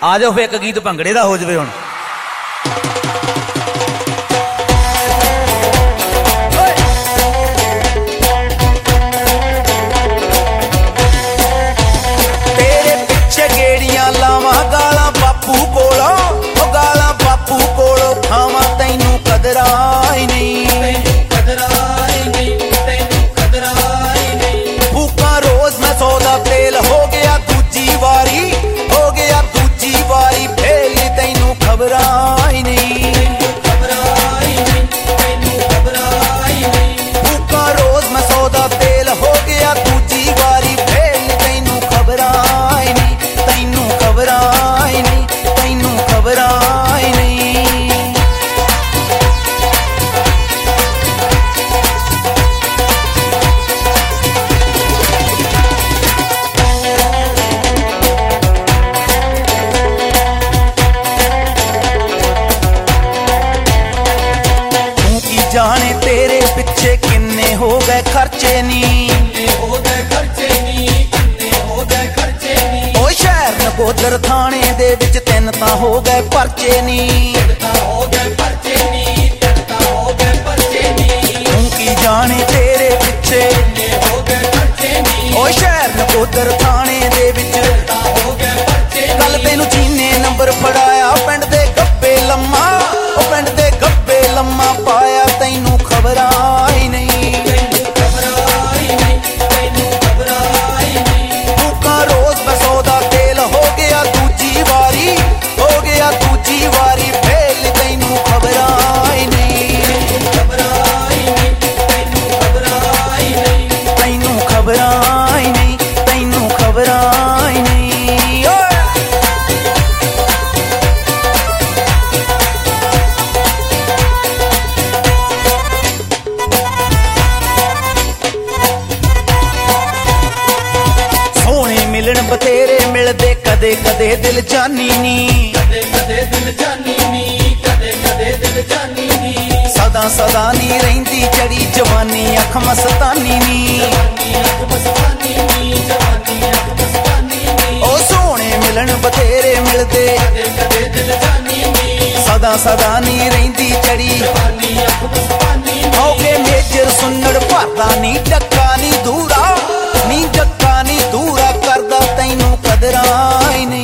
आ जाओ फिर एक गीत भंगड़े दा हो जाए हुण। तेरे पिछे गेड़ियां लावां गालां बापू कोलों, ओ गालां बापू कोलों खावां तैनू कदरा ही नहीं। फूका रोज मैं 100 दा तेल हो गया दूजी वारी, हो गया दूजी वारी फेल तैनू खबरा ही नहीं। फूका रोज मैं 100 दा तेल हो गया दूजी वारी फेल तैनू खबरा ही नहीं, तैनू खबरा ही नहीं, तैनू खबरा ही नहीं। जाने तेरे पिछे किन्ने हो गए खर्चे नी, ओ शहर नकोदर थाने दे विच 3 तां हो गए परचे नी। तू की जाने तेरे पिछे ओ शहर नकोदर थाने दे विच कल तेनू चीने नंबर फड़ाया पिंड दे गब्बे लम्मा, ओ पिंड दे गब्बे लम्मा पाया तैनू खबरा ही नहीं। फूका रोज मैं 100 दा तेल हो गया दूजी वारी, हो गया दूजी वारी फेल तैनू खबरा ही नहीं। तैनू खबरा ही नहीं, तैनू खबरा ही नहीं। मिलन बतेरे मिलदे कदे कदे दिल जानी नी, सदा सदा नी रहिंदी जड़ी जवानी अख मस्तानी नी। ओ सोने मिलन बतेरे मिलदे सदा सदा नी रहिंदी जड़ी औके मेजर सुन्नड़ भरदा नी डक्का नी दूरा, नी डक्का नी दूरा करदा तैनू कदरा ही नहीं।